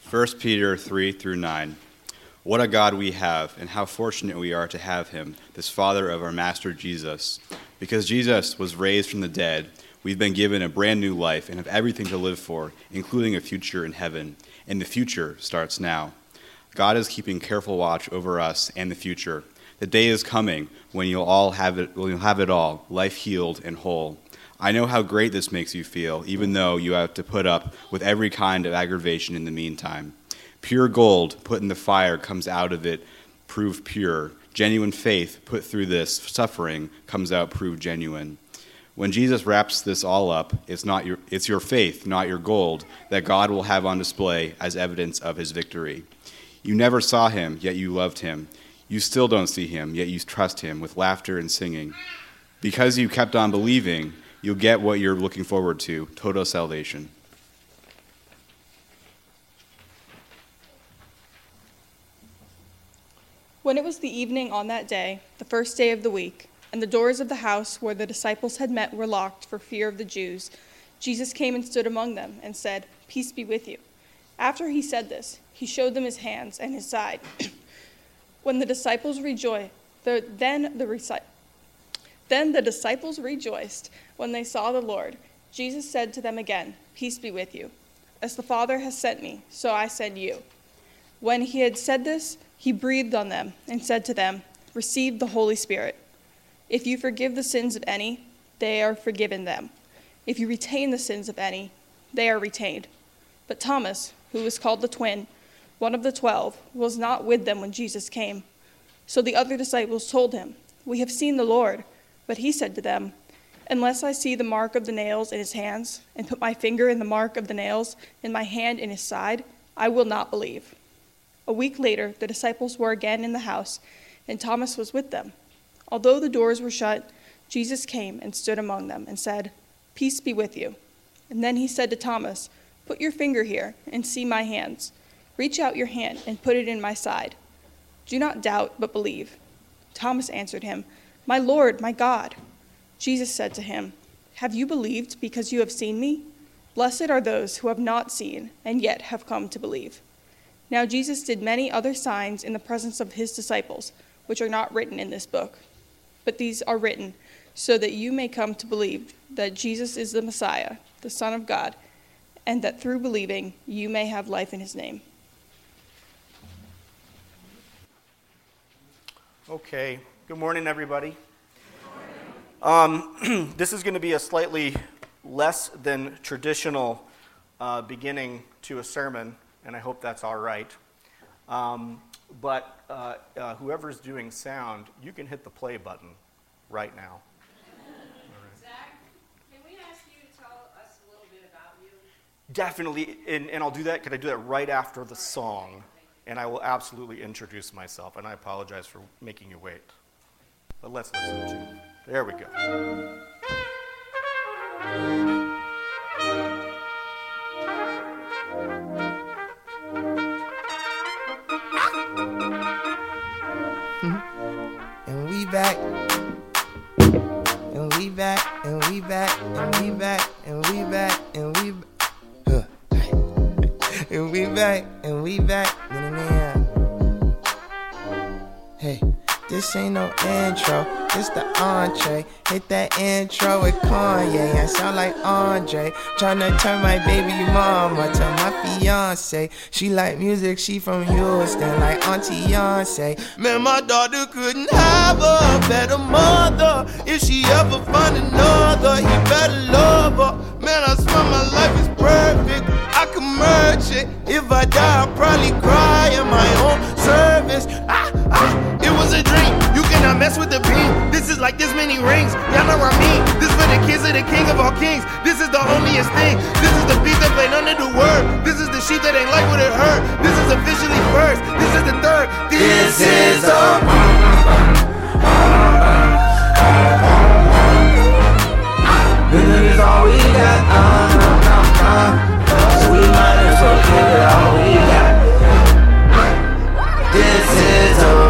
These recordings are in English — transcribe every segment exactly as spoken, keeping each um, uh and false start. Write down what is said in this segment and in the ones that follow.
First Peter three through nine. What a God we have, and how fortunate we are to have him, this Father of our Master Jesus. Because Jesus was raised from the dead, we've been given a brand new life and have everything to live for, including a future in heaven. And the future starts now. God is keeping careful watch over us and the future. The day is coming when you'll all have it, when you'll have it all, life healed and whole. I know how great this makes you feel, even though you have to put up with every kind of aggravation in the meantime. Pure gold put in the fire comes out of it proved pure. Genuine faith put through this suffering comes out proved genuine. When Jesus wraps this all up, it's not your it's your faith, not your gold, that God will have on display as evidence of his victory. You never saw him, yet you loved him. You still don't see him, yet you trust him with laughter and singing. Because you kept on believing, you'll get what you're looking forward to, total salvation. When it was the evening on that day, the first day of the week, and the doors of the house where the disciples had met were locked for fear of the Jews, Jesus came and stood among them and said, "Peace be with you." After he said this, he showed them his hands and his side. When the disciples rejoiced, the, then the reci- then the disciples rejoiced when they saw the Lord. Jesus said to them again, "Peace be with you. As the Father has sent me, so I send you." When he had said this, he breathed on them and said to them, "Receive the Holy Spirit. If you forgive the sins of any, they are forgiven them. If you retain the sins of any, they are retained." But Thomas, who was called the twin, one of the twelve, was not with them when Jesus came. So the other disciples told him, "We have seen the Lord." But he said to them, "Unless I see the mark of the nails in his hands, and put my finger in the mark of the nails, and my hand in his side, I will not believe." A week later, the disciples were again in the house, and Thomas was with them. Although the doors were shut, Jesus came and stood among them and said, "Peace be with you." And then he said to Thomas, "Put your finger here and see my hands. Reach out your hand and put it in my side. Do not doubt, but believe." Thomas answered him, "My Lord, my God." Jesus said to him, "Have you believed because you have seen me? Blessed are those who have not seen and yet have come to believe." Now Jesus did many other signs in the presence of his disciples, which are not written in this book. But these are written so that you may come to believe that Jesus is the Messiah, the Son of God, and that through believing you may have life in his name. Okay, good morning, everybody. Um, this is going to be a slightly less than traditional uh, beginning to a sermon, and I hope that's all right. Um, but uh, uh, whoever's doing sound, you can hit the play button right now. Right. Zach, can we ask you to tell us a little bit about you? Definitely, and, and I'll do that. Can I do that right after the song? And I will absolutely introduce myself, and I apologize for making you wait. But let's listen to, there we go. And we back, and we back, and we back, and we back, and we back, and we back, huh. And we back, and we back, hey, this ain't no intro, this the entree. Hit that intro with Kanye, I sound like Andre. Tryna turn my baby mama to my fiance. She like music, she from Houston, like Auntie Beyonce. Man, my daughter couldn't have a better mother. If she ever find another, he better love her. Man, I swear my life is perfect, I can merge it. If I die, I'll probably cry in my own service. Ah, ah, it was a dream, you cannot mess with the beam. This is like this many rings, y'all know what I mean. This for the kids of the king of all kings. This is the holiest thing. This is the beat that played under the word. This is the sheep that ain't like what it heard. This is officially first, this is the third. This, this is the good is all we got, uh, uh, uh. So we might as well give it all we got. This is a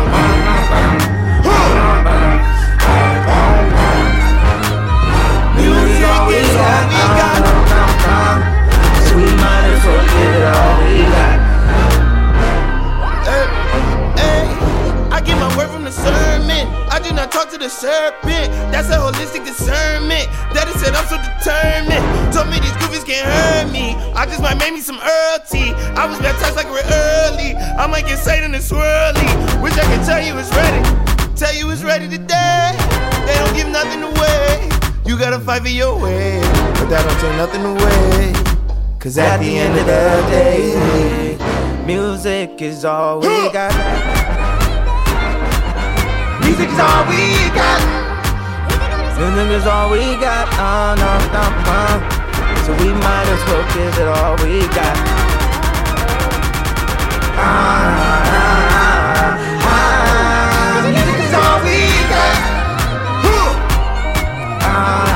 music is all we got, uh, uh, uh. So we might as well give it all we got. I just might make me some Earl tea. I was baptized like we're early. I might get Satan and swirly. Wish I could tell you it's ready. Tell you it's ready today. They don't give nothing away. You gotta fight for your way, but that don't take nothing away. Cause at the end of the day, music is all we got. Music is all we got. Music is all we got. Oh, no, no, no. So we might as well give it all we got. Ah, ah, ah, ah. Music is all we got. Ah,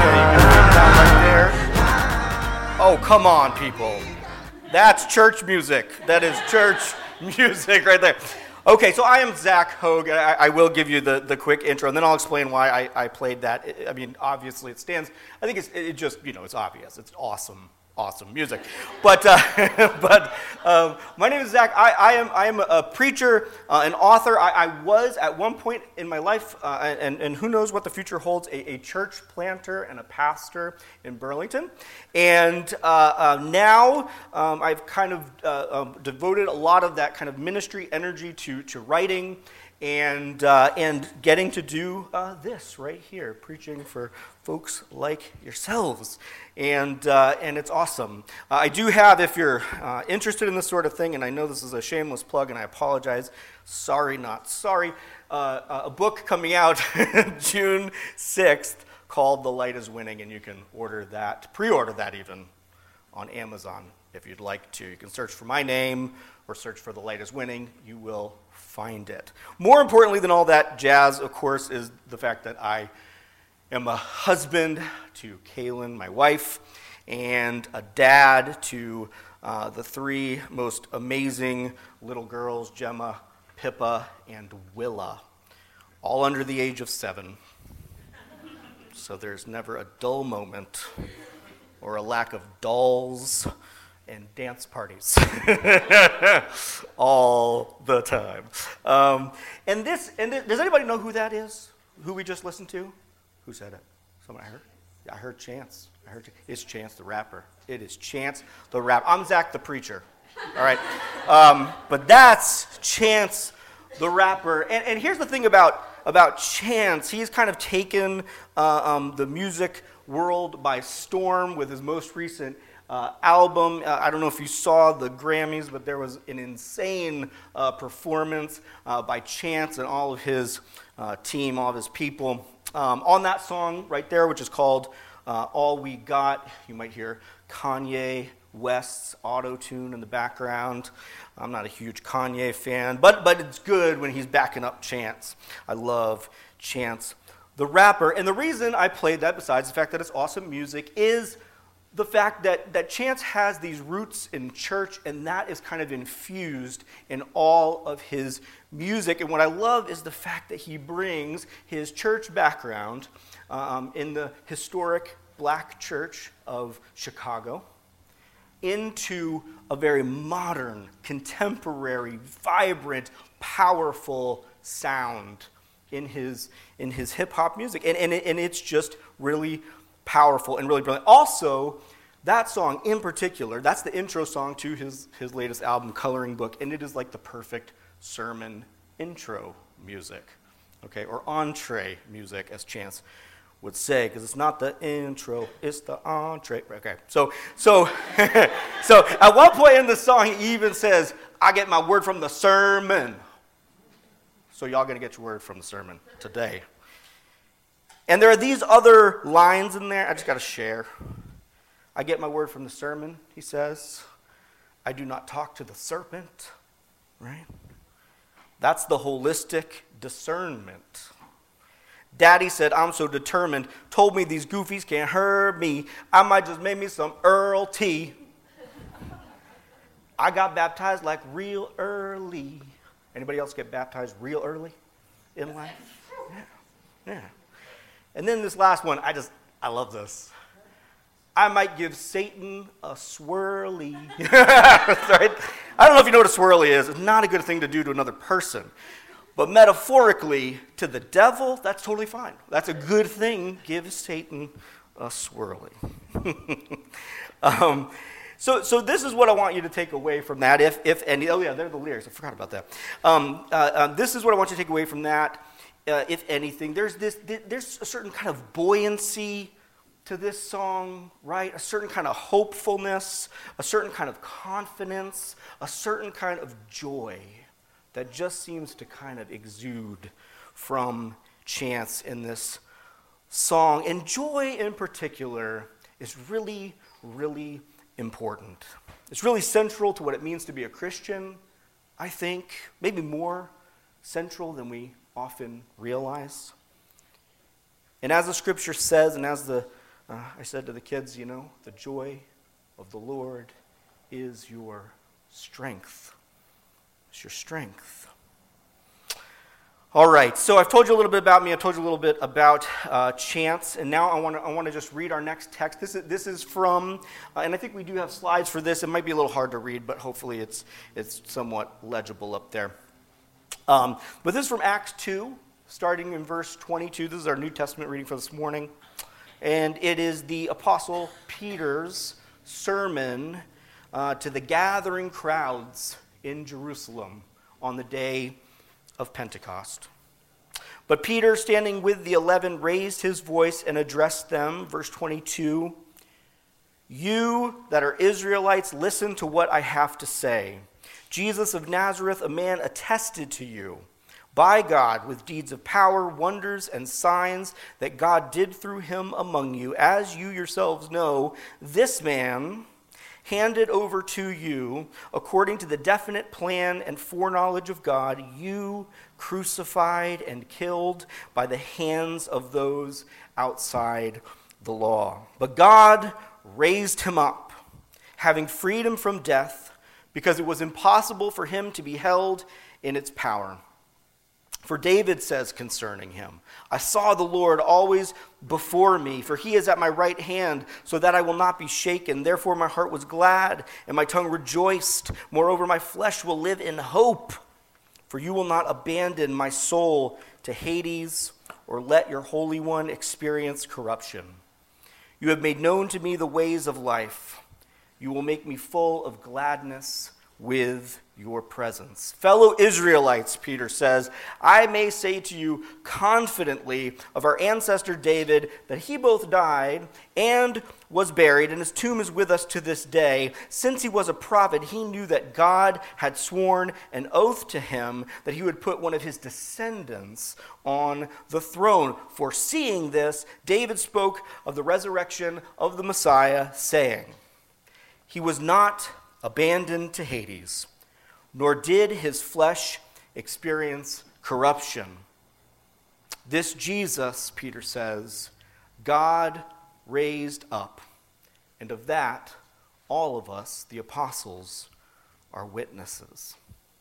Oh, come on, people. That's church music. That is church music right there. Okay, so I am Zach Hogue. I, I will give you the, the quick intro, and then I'll explain why I, I played that. I mean, obviously it stands. I think it's it just, you know, it's obvious. It's awesome, awesome music. But uh, but um, my name is Zach. I, I am I am a preacher, uh, an author. I, I was at one point in my life, uh, and, and who knows what the future holds, a, a church planter and a pastor in Burlington. And uh, uh, now um, I've kind of uh, um, devoted a lot of that kind of ministry energy to, to writing and uh, and getting to do uh, this right here, preaching for folks like yourselves. And uh, and it's awesome. Uh, I do have, if you're uh, interested in this sort of thing, and I know this is a shameless plug, and I apologize, sorry, not sorry, uh, a book coming out June sixth called The Light is Winning, and you can order that, pre-order that even, on Amazon if you'd like to. You can search for my name or search for The Light is Winning. You will find it. More importantly than all that jazz, of course, is the fact that I am a husband to Kaylin, my wife, and a dad to uh, the three most amazing little girls, Gemma, Pippa, and Willa, all under the age of seven. So there's never a dull moment or a lack of dolls and dance parties all the time. Um, and this, and th- does anybody know who that is? Who we just listened to? Who said it? Someone I heard? I heard Chance. I heard it's Chance the rapper. It is Chance the rapper. I'm Zach the preacher. All right, um, but that's Chance the rapper. And, and here's the thing about about Chance. He's kind of taken uh, um, the music world by storm with his most recent uh, album. Uh, I don't know if you saw the Grammys, but there was an insane uh, performance uh, by Chance and all of his uh, team, all of his people. Um, on that song right there, which is called uh, All We Got, you might hear Kanye West's auto-tune in the background. I'm not a huge Kanye fan, but but it's good when he's backing up Chance. I love Chance the rapper. And the reason I played that, besides the fact that it's awesome music, is the fact that, that Chance has these roots in church, and that is kind of infused in all of his music. And what I love is the fact that he brings his church background um, in the historic black church of Chicago into a very modern, contemporary, vibrant, powerful sound in his in his hip-hop music. And, and, it, and it's just really powerful and really brilliant. Also, that song in particular, that's the intro song to his, his latest album, Coloring Book, and it is like the perfect sermon intro music, okay, or entree music, as Chance would say, because it's not the intro, it's the entree. Okay, so so so at one point in the song, he even says, "I get my word from the sermon." So y'all gonna get your word from the sermon today. And there are these other lines in there I just got to share. I get my word from the sermon, he says. I do not talk to the serpent, right? That's the holistic discernment. Daddy said, I'm so determined, told me these goofies can't hurt me. I might just make me some Earl tea. I got baptized like real early. Anybody else get baptized real early in life? Yeah, yeah. And then this last one, I just, I love this. I might give Satan a swirly. Right? I don't know if you know what a swirly is. It's not a good thing to do to another person. But metaphorically, to the devil, that's totally fine. That's a good thing. Give Satan a swirly. um, So, so this is what I want you to take away from that, if, if any. Oh, yeah, they're the lyrics. I forgot about that. Um, uh, uh, this is what I want you to take away from that, uh, if anything. There's, this, there's a certain kind of buoyancy to this song, right? A certain kind of hopefulness, a certain kind of confidence, a certain kind of joy that just seems to kind of exude from Chance in this song. And joy in particular is really, really important. It's really central to what it means to be a Christian, I think, maybe more central than we often realize. And as the scripture says, and as the uh, I said to the kids, you know, the joy of the Lord is your strength. It's your strength. All right, so I've told you a little bit about me. I've told you a little bit about uh, Chance, and now I want to I want to just read our next text. This is this is from, uh, and I think we do have slides for this. It might be a little hard to read, but hopefully it's it's somewhat legible up there. Um, but this is from Acts two, starting in verse twenty-two. This is our New Testament reading for this morning, and it is the Apostle Peter's sermon uh, to the gathering crowds in Jerusalem on the day of Pentecost. But Peter, standing with the eleven, raised his voice and addressed them. Verse twenty-two, "You that are Israelites, listen to what I have to say. Jesus of Nazareth, a man attested to you by God with deeds of power, wonders, and signs that God did through him among you. As you yourselves know, this man handed over to you, according to the definite plan and foreknowledge of God, you crucified and killed by the hands of those outside the law. But God raised him up, having freed him from death, because it was impossible for him to be held in its power. For David says concerning him, I saw the Lord always before me, for he is at my right hand, so that I will not be shaken. Therefore my heart was glad, and my tongue rejoiced. Moreover, my flesh will live in hope, for you will not abandon my soul to Hades, or let your Holy One experience corruption. You have made known to me the ways of life. You will make me full of gladness with your presence. Fellow Israelites, Peter says, I may say to you confidently of our ancestor David that he both died and was buried, and his tomb is with us to this day. Since he was a prophet, he knew that God had sworn an oath to him that he would put one of his descendants on the throne. Foreseeing this, David spoke of the resurrection of the Messiah, saying, he was not abandoned to Hades, nor did his flesh experience corruption. This Jesus, Peter says, God raised up, and of that, all of us, the apostles, are witnesses.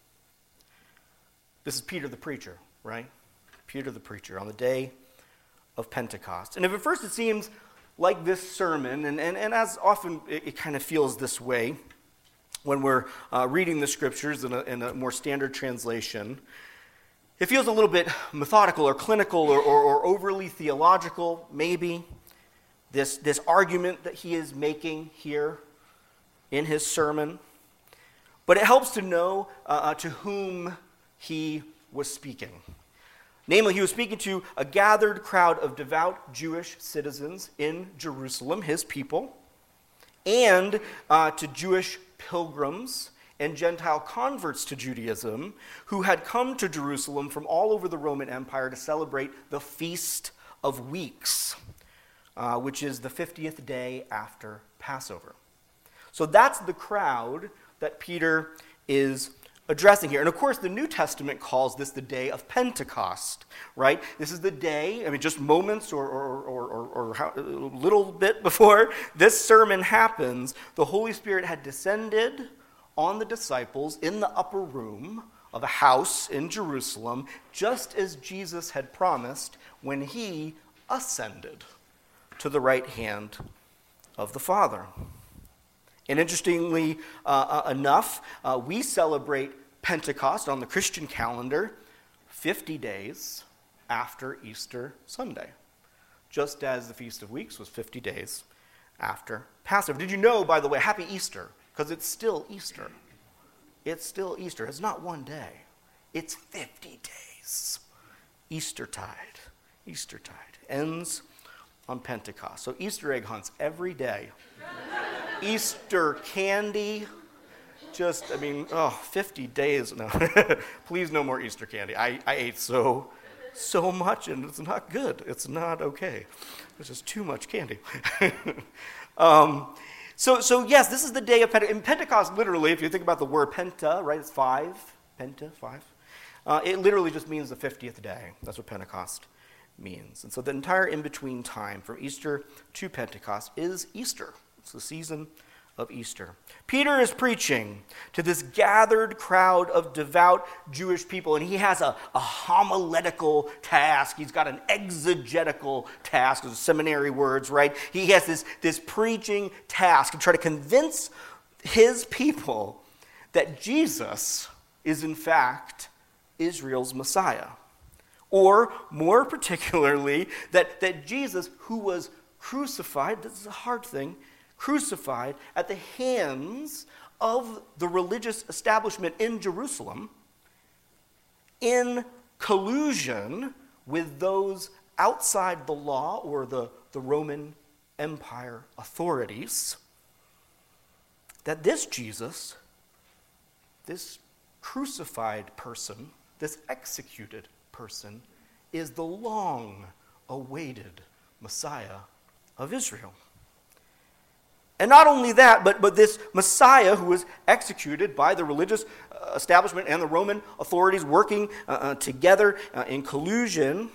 This is Peter the preacher, right? Peter the preacher on the day of Pentecost. And if at first it seems like this sermon, and, and, and as often it, it kind of feels this way, when we're uh, reading the scriptures in a, in a more standard translation, it feels a little bit methodical or clinical or, or, or overly theological, maybe. This, this argument that he is making here in his sermon. But it helps to know uh, to whom he was speaking. Namely, he was speaking to a gathered crowd of devout Jewish citizens in Jerusalem, his people, and uh, to Jewish pilgrims and Gentile converts to Judaism who had come to Jerusalem from all over the Roman Empire to celebrate the Feast of Weeks, uh, which is the fiftieth day after Passover. So that's the crowd that Peter is addressing here. And of course, the New Testament calls this the day of Pentecost, right? This is the day, I mean, just moments or, or, or, or, or how, a little bit before this sermon happens, the Holy Spirit had descended on the disciples in the upper room of a house in Jerusalem, just as Jesus had promised when he ascended to the right hand of the Father. And interestingly uh, uh, enough, uh, we celebrate Pentecost on the Christian calendar fifty days after Easter Sunday, just as the Feast of Weeks was fifty days after Passover. Did you know, by the way, happy Easter, because it's still Easter. It's still Easter. It's not one day. It's fifty days. Eastertide. Eastertide ends on Pentecost. So Easter egg hunts every day. Easter candy. Just, I mean, oh, fifty days. No, please no more Easter candy. I, I ate so, so much, and it's not good. It's not okay. There's just too much candy. um, so, so yes, this is the day of Pentecost. In Pentecost, literally, if you think about the word penta, right, it's five. Penta, five. Uh, it literally just means the fiftieth day. That's what Pentecost means. And so the entire in-between time from Easter to Pentecost is Easter. It's the season of Easter. Peter is preaching to this gathered crowd of devout Jewish people, and he has a, a homiletical task. He's got an exegetical task, those are seminary words, right? He has this, this preaching task to try to convince his people that Jesus is in fact Israel's Messiah. Or, more particularly, that, that Jesus, who was crucified, this is a hard thing, crucified at the hands of the religious establishment in Jerusalem in collusion with those outside the law or the, the Roman Empire authorities, that this Jesus, this crucified person, this executed person, is the long-awaited Messiah of Israel. And not only that, but, but this Messiah who was executed by the religious uh, establishment and the Roman authorities working uh, uh, together uh, in collusion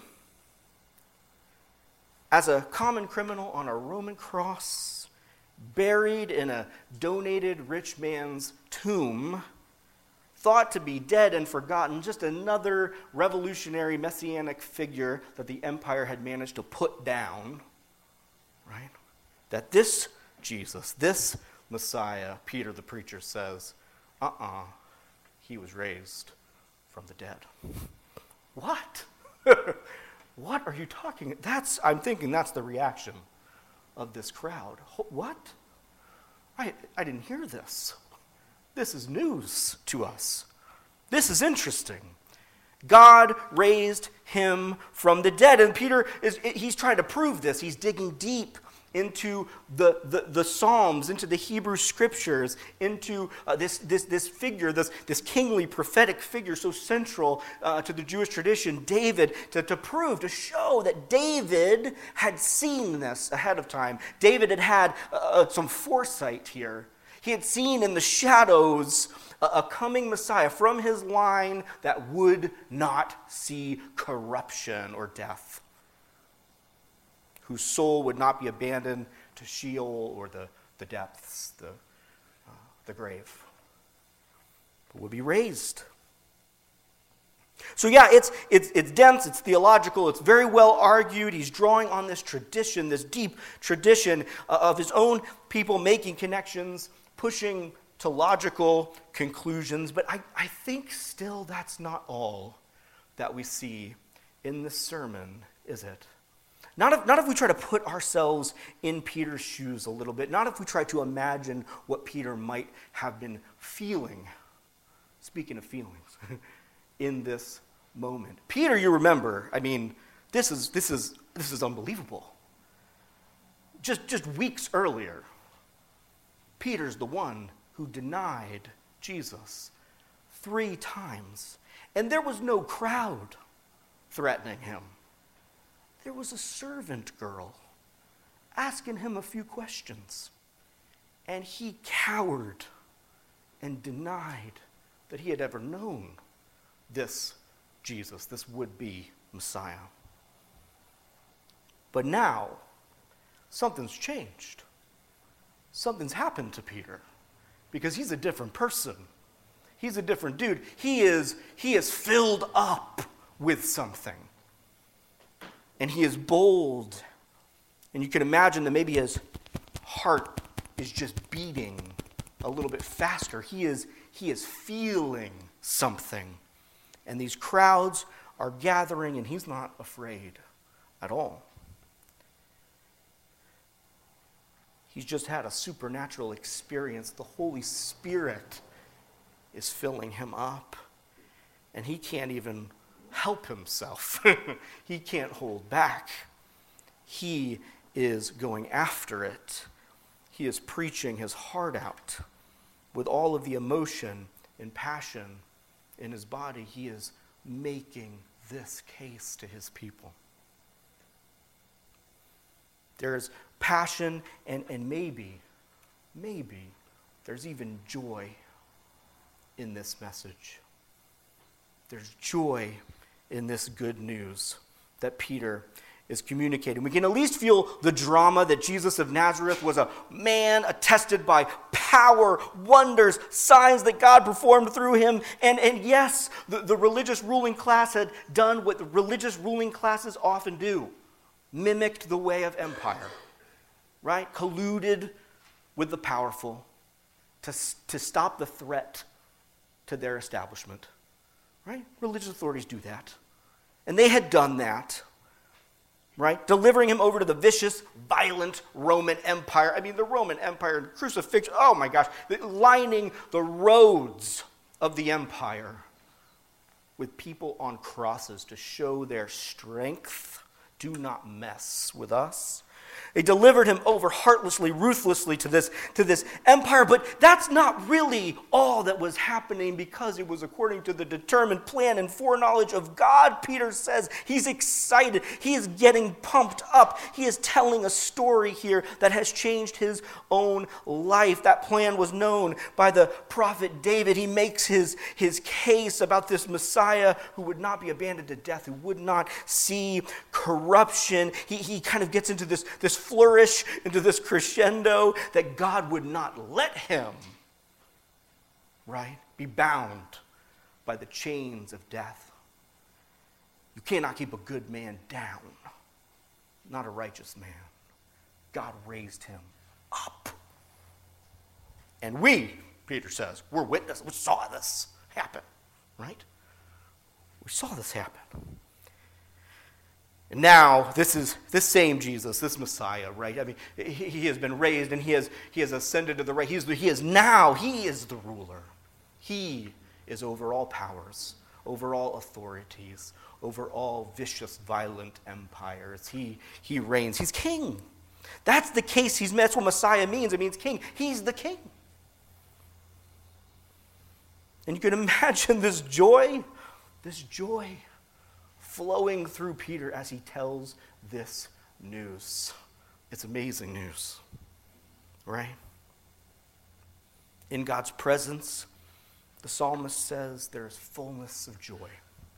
as a common criminal on a Roman cross, buried in a donated rich man's tomb, thought to be dead and forgotten, just another revolutionary messianic figure that the empire had managed to put down, right? That this Jesus, this Messiah, Peter the preacher says, uh-uh, he was raised from the dead. What? What are you talking? That's, I'm thinking that's the reaction of this crowd. What? I, I didn't hear this. This is news to us. This is interesting. God raised him from the dead. And Peter, is he's trying to prove this. He's digging deep into the, the, the Psalms, into the Hebrew Scriptures, into uh, this, this, this figure, this, this kingly prophetic figure so central uh, to the Jewish tradition, David, to, to prove, to show that David had seen this ahead of time. David had had uh, some foresight here. He had seen in the shadows a, a coming Messiah from his line that would not see corruption or death, whose soul would not be abandoned to Sheol or the, the depths, the, uh, the grave, but would be raised. So yeah, it's, it's, it's dense, it's theological, it's very well argued. He's drawing on this tradition, this deep tradition uh, of his own people making connections, pushing to logical conclusions. But I, I think still that's not all that we see in this sermon, is it? Not if, not if we try to put ourselves in Peter's shoes a little bit. Not if we try to imagine what Peter might have been feeling, speaking of feelings, in this moment. Peter, you remember, I mean, this is this is this is unbelievable. Just just weeks earlier, Peter's the one who denied Jesus three times. And there was no crowd threatening him. There was a servant girl asking him a few questions. And he cowered and denied that he had ever known this Jesus, this would-be Messiah. But now, something's changed. Something's happened to Peter, because he's a different person. He's a different dude. He is, he is filled up with something. And he is bold. And you can imagine that maybe his heart is just beating a little bit faster. He is, he is feeling something. And these crowds are gathering, and he's not afraid at all. He's just had a supernatural experience. The Holy Spirit is filling him up. And he can't even help himself. He can't hold back. He is going after it. He is preaching his heart out with all of the emotion and passion in his body. He is making this case to his people. There's passion and, and maybe, maybe there's even joy in this message. There's joy in this good news that Peter is communicating. We can at least feel the drama that Jesus of Nazareth was a man attested by power, wonders, signs that God performed through him. And, and yes, the, the religious ruling class had done what the religious ruling classes often do. Mimicked the way of empire, right? Colluded with the powerful to, to stop the threat to their establishment, right? Religious authorities do that. And they had done that, right? Delivering him over to the vicious, violent Roman Empire. I mean, the Roman Empire, crucifixion, oh my gosh, lining the roads of the empire with people on crosses to show their strength. Do not mess with us. They delivered him over heartlessly, ruthlessly to this, to this empire. But that's not really all that was happening, because it was according to the determined plan and foreknowledge of God. Peter says he's excited. He is getting pumped up. He is telling a story here that has changed his own life. That plan was known by the prophet David. He makes his, his case about this Messiah who would not be abandoned to death, who would not see corruption. He, he kind of gets into this, this flourish, into this crescendo that God would not let him, right, be bound by the chains of death. You cannot keep a good man down, not a righteous man. God raised him up. And we, Peter says, we're witnesses. We saw this happen, right? We saw this happen. And now, this is this same Jesus, this Messiah, right? I mean, he, he has been raised and he has, he has ascended to the right. He is, he is now, he is the ruler. He is over all powers, over all authorities, over all vicious, violent empires. He, he reigns. He's king. That's the case he's met. That's what Messiah means. It means king. He's the king. And you can imagine this joy, this joy flowing through Peter as he tells this news. It's amazing news, right? In God's presence, the psalmist says there is fullness of joy.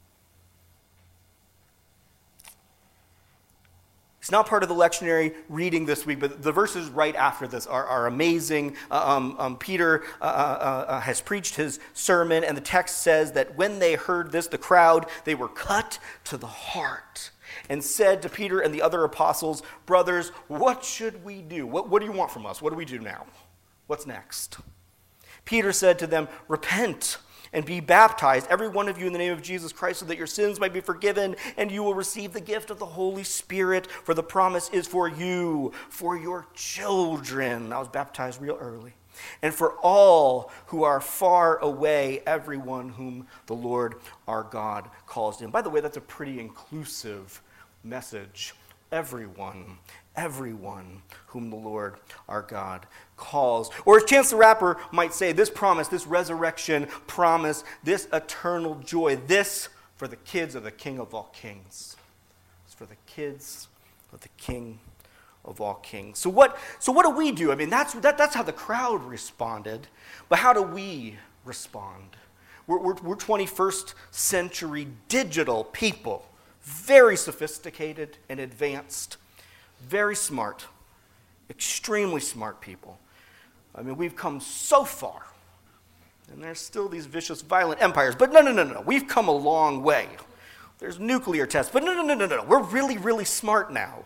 It's not part of the lectionary reading this week, but the verses right after this are, are amazing. Uh, um, um, Peter uh, uh, uh, has preached his sermon, and the text says that when they heard this, the crowd, they were cut to the heart and said to Peter and the other apostles, "Brothers, what should we do? What, what do you want from us? What do we do now? What's next?" Peter said to them, "Repent and be baptized, every one of you, in the name of Jesus Christ, so that your sins might be forgiven, and you will receive the gift of the Holy Spirit, for the promise is for you, for your children." I was baptized real early. "And for all who are far away, everyone whom the Lord our God calls in." By the way, that's a pretty inclusive message. Everyone, everyone whom the Lord our God calls. Or as Chance the Rapper might say, this promise, this resurrection promise, this eternal joy, this for the kids of the King of all kings. It's for the kids of the King of all kings. So what, so what do we do? I mean, that's, that, that's how the crowd responded. But how do we respond? We're, we're, we're twenty-first century digital people. Very sophisticated and advanced. Very smart. Extremely smart people. I mean, we've come so far. And there's still these vicious, violent empires. But no, no, no, no. We've come a long way. There's nuclear tests. But no, no, no, no, no. We're really, really smart now.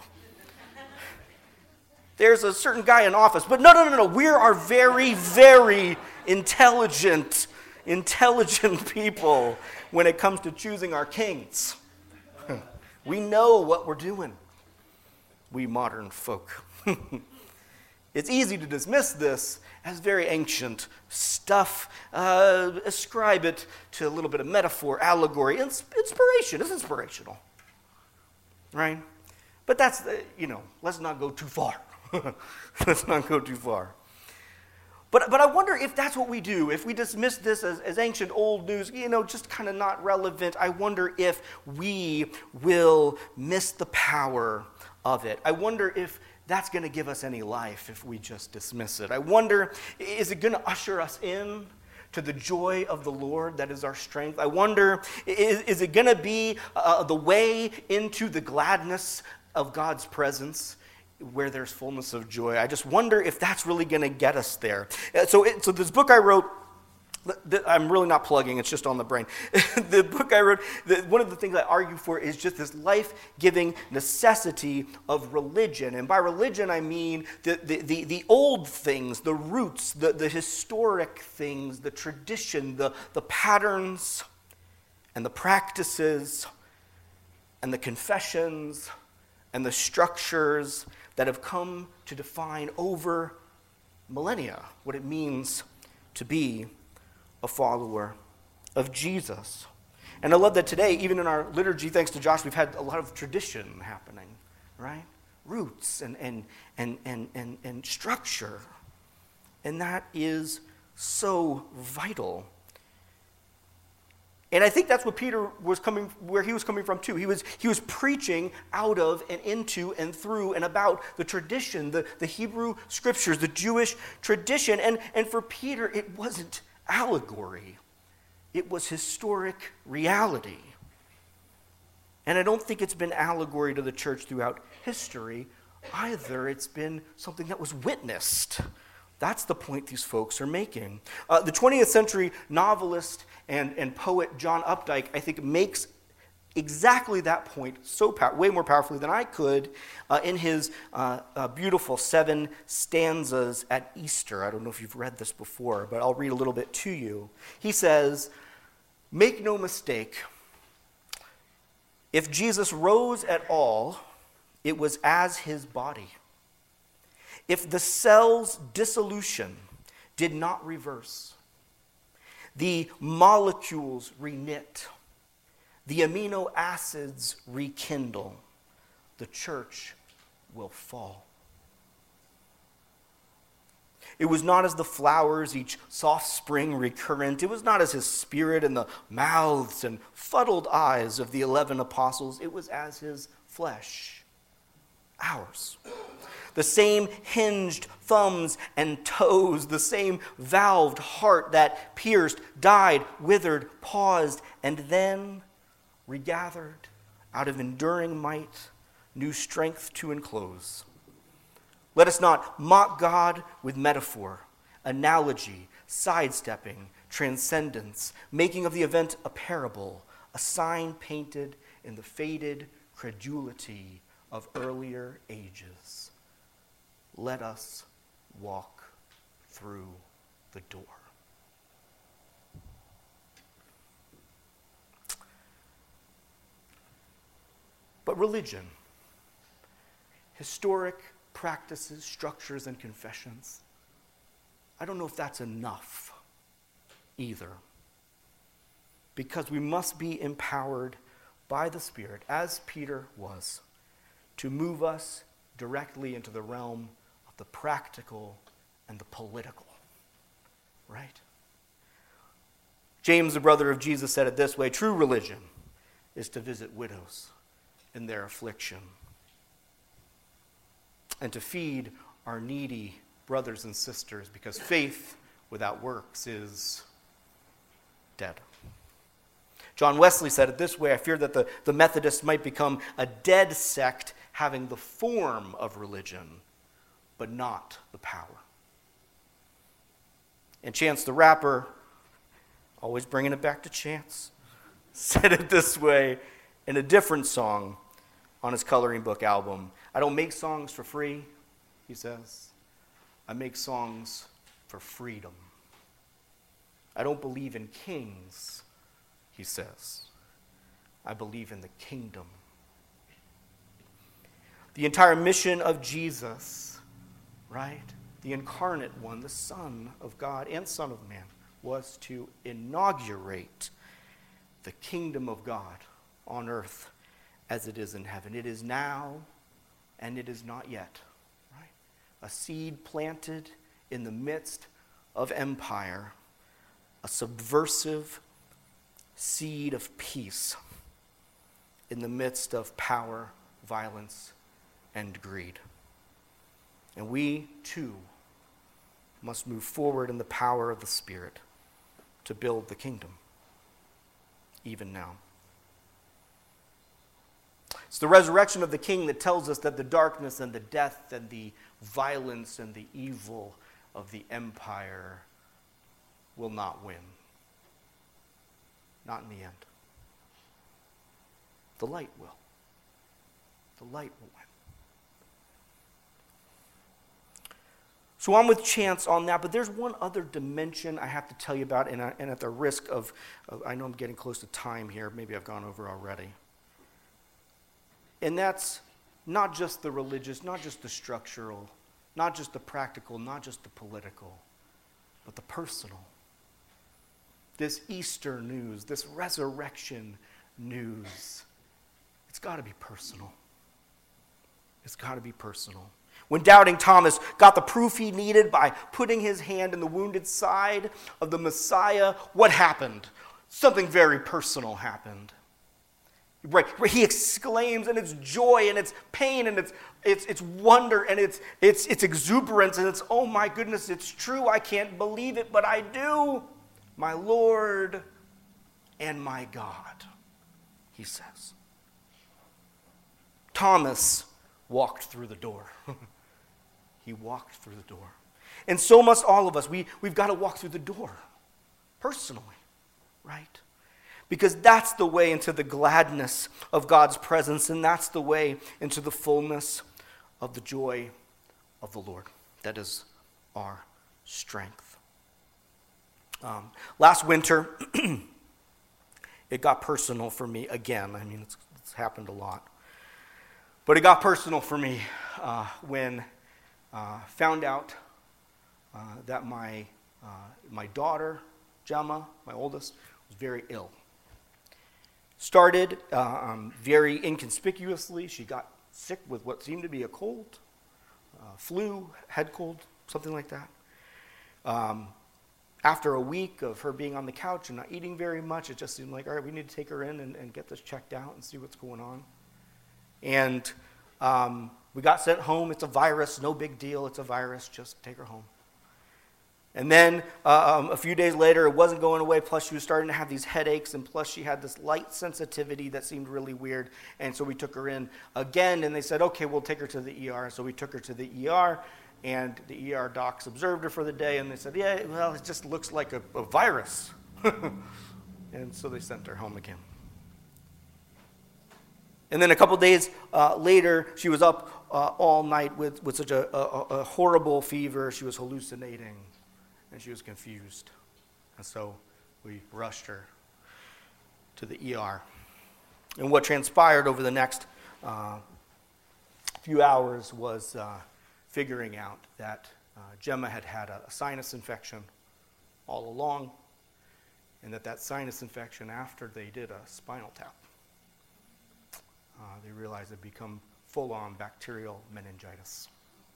There's a certain guy in office. But no, no, no, no. We are very, very intelligent, intelligent people when it comes to choosing our kings. We know what we're doing. We modern folk. It's easy to dismiss this as very ancient stuff, uh, ascribe it to a little bit of metaphor, allegory, ins- inspiration. It's inspirational, right? But that's, uh, you know, let's not go too far. Let's not go too far. But, but I wonder if that's what we do, if we dismiss this as, as ancient old news, you know, just kind of not relevant. I wonder if we will miss the power of it. I wonder if that's going to give us any life if we just dismiss it. I wonder, is it going to usher us in to the joy of the Lord that is our strength? I wonder, is, is it going to be uh, the way into the gladness of God's presence, where there's fullness of joy? I just wonder if that's really going to get us there. So, it, so this book I wrote, I'm really not plugging, it's just on the brain. The book I wrote, the, one of the things I argue for is just this life-giving necessity of religion. And by religion, I mean the, the, the, the old things, the roots, the, the historic things, the tradition, the, the patterns, and the practices, and the confessions, and the structures that have come to define over millennia what it means to be a follower of Jesus. And I love that today, even in our liturgy, thanks to Josh, we've had a lot of tradition happening, right? Roots and and and and and, and structure. And that is so vital. And I think that's what Peter was coming, where he was coming from too. He was, he was preaching out of and into and through and about the tradition, the, the Hebrew scriptures, the Jewish tradition. And, and for Peter, it wasn't allegory. It was historic reality. And I don't think it's been allegory to the church throughout history either. It's been something that was witnessed. That's the point these folks are making. Uh, the twentieth century novelist and, and poet John Updike, I think, makes exactly that point so pow- way more powerfully than I could uh, in his uh, uh, beautiful seven stanzas at Easter. I don't know if you've read this before, but I'll read a little bit to you. He says, "Make no mistake, if Jesus rose at all, it was as his body. If the cell's dissolution did not reverse, the molecules reknit, the amino acids rekindle, the church will fall. It was not as the flowers each soft spring recurrent. It was not as his spirit in the mouths and fuddled eyes of the eleven apostles. It was as his flesh, ours. The same hinged thumbs and toes, the same valved heart that pierced, died, withered, paused, and then regathered out of enduring might, new strength to enclose. Let us not mock God with metaphor, analogy, sidestepping, transcendence, making of the event a parable, a sign painted in the faded credulity of earlier ages. Let us walk through the door." But religion, historic practices, structures, and confessions, I don't know if that's enough either. Because we must be empowered by the Spirit, as Peter was, to move us directly into the realm of the practical and the political, right? James, the brother of Jesus, said it this way: true religion is to visit widows in their affliction and to feed our needy brothers and sisters, because faith without works is dead. John Wesley said it this way: I fear that the, the Methodists might become a dead sect having the form of religion, but not the power. And Chance the Rapper, always bringing it back to Chance, said it this way in a different song on his coloring book album: I don't make songs for free, he says. I make songs for freedom. I don't believe in kings, he says. I believe in the kingdom. The entire mission of Jesus, right, the incarnate one, the Son of God and Son of Man, was to inaugurate the kingdom of God on earth as it is in heaven. It is now and it is not yet. Right? A seed planted in the midst of empire, a subversive seed of peace in the midst of power, violence, and greed. And we, too, must move forward in the power of the Spirit to build the kingdom, even now. It's the resurrection of the King that tells us that the darkness and the death and the violence and the evil of the empire will not win. Not in the end. The light will. The light will win. So I'm with Chance on that, but there's one other dimension I have to tell you about, and, I, and at the risk of, of, I know I'm getting close to time here, maybe I've gone over already. And that's not just the religious, not just the structural, not just the practical, not just the political, but the personal. This Easter news, this resurrection news, it's got to be personal. It's got to be personal. When doubting Thomas got the proof he needed by putting his hand in the wounded side of the Messiah, what happened? Something very personal happened. Right, he exclaims, and it's joy, and it's pain, and it's it's it's wonder, and it's it's it's exuberance, and it's, oh my goodness, it's true. I can't believe it, but I do. My Lord and my God, he says. Thomas walked through the door. He walked through the door. And so must all of us. We, we've got to walk through the door personally, right? Because that's the way into the gladness of God's presence, and that's the way into the fullness of the joy of the Lord. That is our strength. Um, last winter, it got personal for me again. I mean, it's, it's happened a lot. But it got personal for me uh, when I uh, found out uh, that my, uh, my daughter, Gemma, my oldest, was very ill. Started uh, um, very inconspicuously. She got sick with what seemed to be a cold, uh, flu, head cold, something like that. Um, after a week of her being on the couch and not eating very much, it just seemed like, all right, we need to take her in and, and get this checked out and see what's going on. And um, we got sent home. It's a virus, no big deal. It's a virus, just take her home. And then uh, um, a few days later, it wasn't going away, plus she was starting to have these headaches, and plus she had this light sensitivity that seemed really weird, and so we took her in again, and they said, okay, we'll take her to the E R. So we took her to the E R, and the E R docs observed her for the day, and they said, yeah, well, it just looks like a, a virus. And so they sent her home again. And then a couple days uh, later, she was up uh, all night with, with such a, a, a horrible fever. She was hallucinating, and she was confused. And so we rushed her to the E R. And what transpired over the next uh, few hours was uh, figuring out that uh, Gemma had had a, a sinus infection all along, and that that sinus infection, after they did a spinal tap, uh, they realized it had become full-on bacterial meningitis.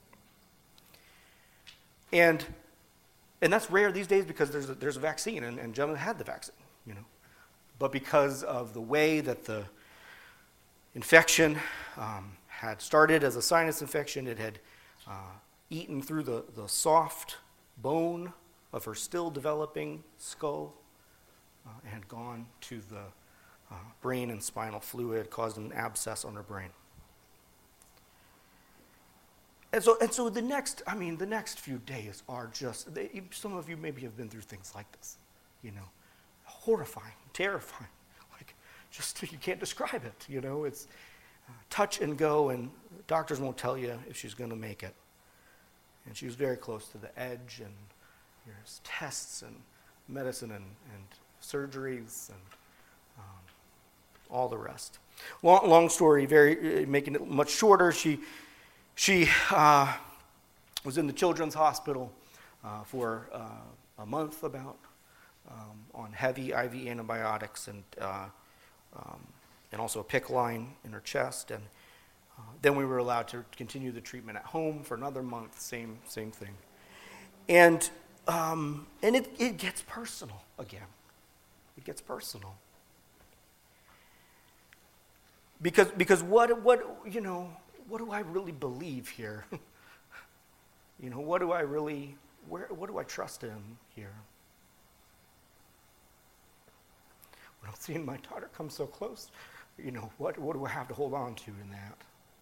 And And that's rare these days because there's a, there's a vaccine, and, and Gemma had the vaccine, you know. But because of the way that the infection um, had started as a sinus infection, it had uh, eaten through the, the soft bone of her still developing skull uh, and had gone to the uh, brain and spinal fluid, caused an abscess on her brain. And so, and so the next, I mean, the next few days are just, they, some of you maybe have been through things like this, you know, horrifying, terrifying, like just, you can't describe it, you know, it's uh, touch and go, and doctors won't tell you if she's going to make it. And she was very close to the edge, and there's tests and medicine and, and surgeries and um, all the rest. Long, long story, very uh, making it much shorter, she... She uh, was in the children's hospital uh, for uh, a month about um, on heavy I V antibiotics and uh, um, and also a P I C C line in her chest. And uh, then we were allowed to continue the treatment at home for another month, same same thing. And um, and it, it gets personal again. It gets personal. Because because what what you know, what do I really believe here? You know, what do I really where what do I trust in here? When I'm seeing my daughter come so close, you know, what what do I have to hold on to in that?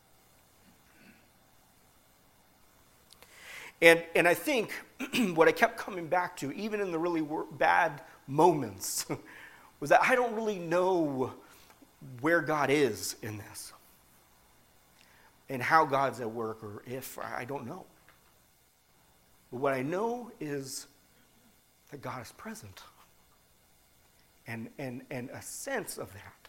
And and I think what I kept coming back to, even in the really wor- bad moments, was that I don't really know where God is in this. And how God's at work, or if, I don't know. But what I know is that God is present. And, and, and a sense of that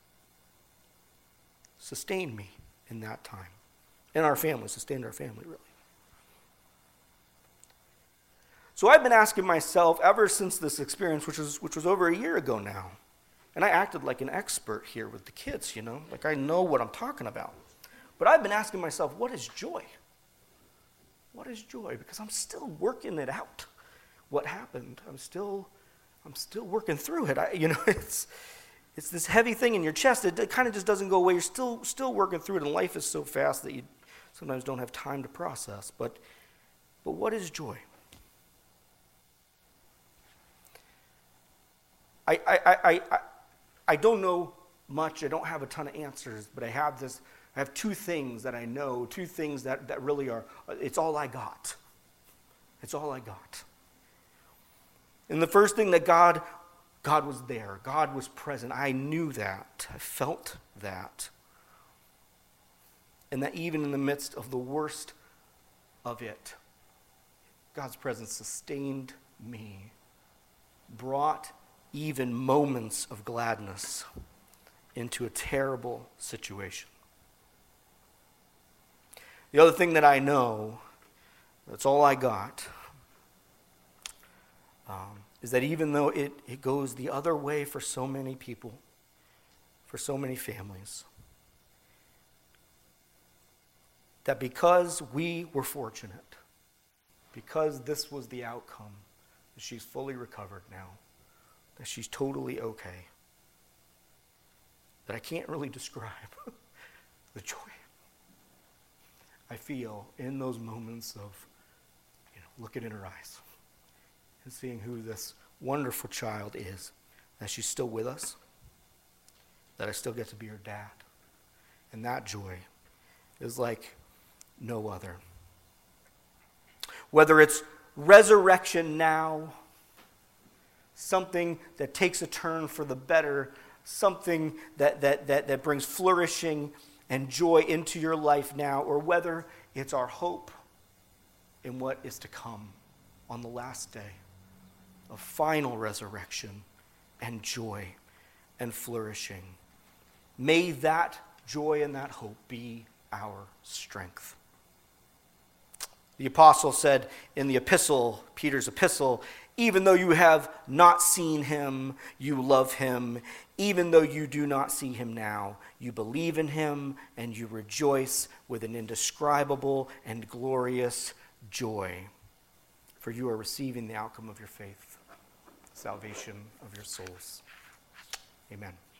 sustained me in that time. And our family, sustained our family, really. So I've been asking myself ever since this experience, which was which was over a year ago now, and I acted like an expert here with the kids, you know, like I know what I'm talking about. But I've been asking myself, what is joy? What is joy? Because I'm still working it out. What happened? I'm still, I'm still working through it. I, you know, it's it's this heavy thing in your chest. It, it kind of just doesn't go away. You're still still working through it, and life is so fast that you sometimes don't have time to process. But but what is joy? I, I, I, I, I don't know much. I don't have a ton of answers, but I have this. I have two things that I know, two things that, that really are, it's all I got. It's all I got. And the first thing that God, God was there. God was present. I knew that. I felt that. And that even in the midst of the worst of it, God's presence sustained me, brought even moments of gladness into a terrible situation. The other thing that I know, that's all I got, um, is that even though it, it goes the other way for so many people, for so many families, that because we were fortunate, because this was the outcome, that she's fully recovered now, that she's totally okay, that I can't really describe the joy I feel in those moments of, you know, looking in her eyes and seeing who this wonderful child is, that she's still with us, that I still get to be her dad. And that joy is like no other. Whether it's resurrection now, something that takes a turn for the better, something that, that, that, that brings flourishing and joy into your life now, or whether it's our hope in what is to come on the last day of final resurrection and joy and flourishing. May that joy and that hope be our strength. The apostle said in the epistle, Peter's epistle, even though you have not seen him, you love him. Even though you do not see him now, you believe in him and you rejoice with an indescribable and glorious joy. For you are receiving the outcome of your faith, salvation of your souls. Amen.